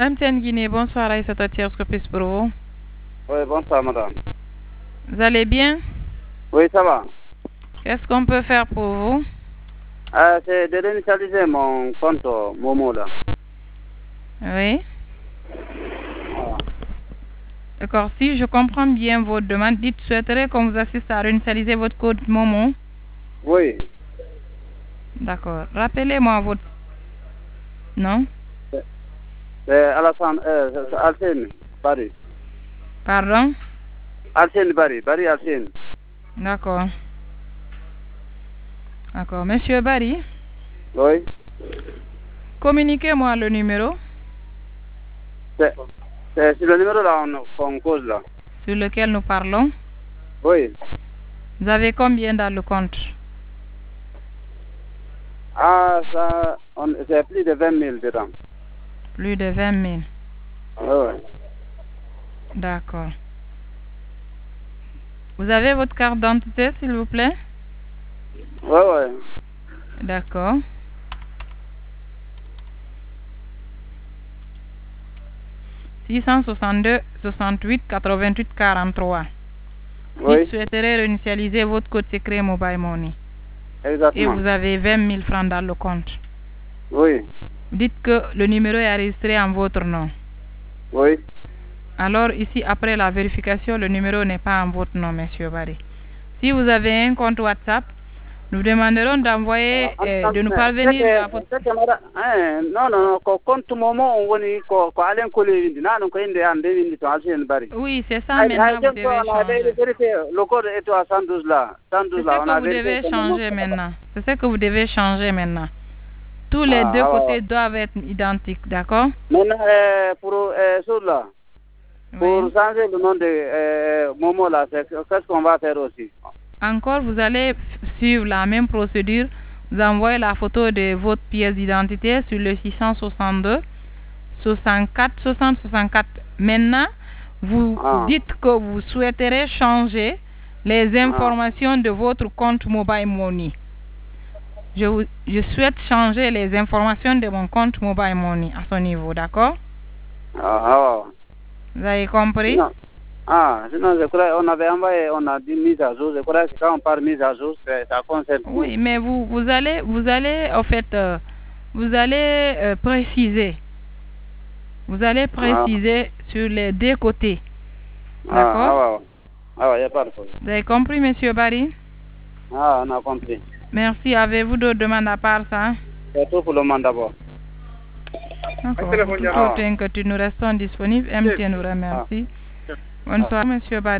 MTN Guinée, bonsoir Aïssata Thiers, que puis-je pour vous? Oui, bonsoir madame. Vous allez bien? Oui, ça va. Qu'est-ce qu'on peut faire pour vous? C'est de réinitialiser mon compte Momo là. Oui. D'accord, si je comprends bien votre demande, dites souhaiterez qu'on vous assiste à réinitialiser votre code Momo. Oui. D'accord. Rappelez-moi votre nom. C'est Alassane, Alcine Bari. Pardon? Alcine Bari Alcine. D'accord. D'accord. Monsieur Barry, Oui. communiquez-moi le numéro C'est sur le numéro là qu'on cause là. sur lequel nous parlons. Oui. Vous avez combien dans le compte? Ça, c'est plus de 20 000 dedans. Plus de 20 000. Oui. D'accord. Vous avez votre carte d'identité, s'il vous plaît? Oui. D'accord. « 662 68 88 43. Oui. Vous souhaiterez réinitialiser votre code secret Mobile Money. Exactement. Et vous avez 20 000 francs dans le compte. Oui. Dites que le numéro est enregistré en votre nom. Oui. Alors ici, après la vérification, le numéro n'est pas en votre nom, monsieur Barry. Si vous avez un compte WhatsApp, nous demanderons d'envoyer, de nous parvenir la photo. Non, compte Momo, on va aller coller. Oui, c'est ça maintenant, vous devez changer. Le code est à 112 là. 112 là, C'est ce que vous devez changer maintenant. C'est ce que vous devez changer maintenant. Tous les deux côtés doivent être identiques, d'accord? Maintenant, pour cela, pour changer le nom de Momo là, qu'est-ce qu'on va faire aussi? Encore, vous allez suivre la même procédure. Vous envoyez la photo de votre pièce d'identité sur le 662 64 60 64. Maintenant, vous dites que vous souhaiterez changer les informations de votre compte Mobile Money. Je souhaite changer les informations de mon compte Mobile Money à ce niveau, d'accord? Vous avez compris? Sinon, je crois qu'on avait envoyé, on a dit mise à jour. Je crois que quand on parle mise à jour, ça concerne. Oui, mais vous allez, en fait, vous allez préciser. Vous allez préciser sur les deux côtés. D'accord? Il n'y a pas de problème. Vous avez compris, monsieur Barry? On a compris. Merci. Avez-vous d'autres demandes à part ça? C'est tout pour le moment d'abord. D'accord. Pour toute autre inquiétude, nous restons disponibles. MTN nous remercie. Bonsoir, monsieur Barry.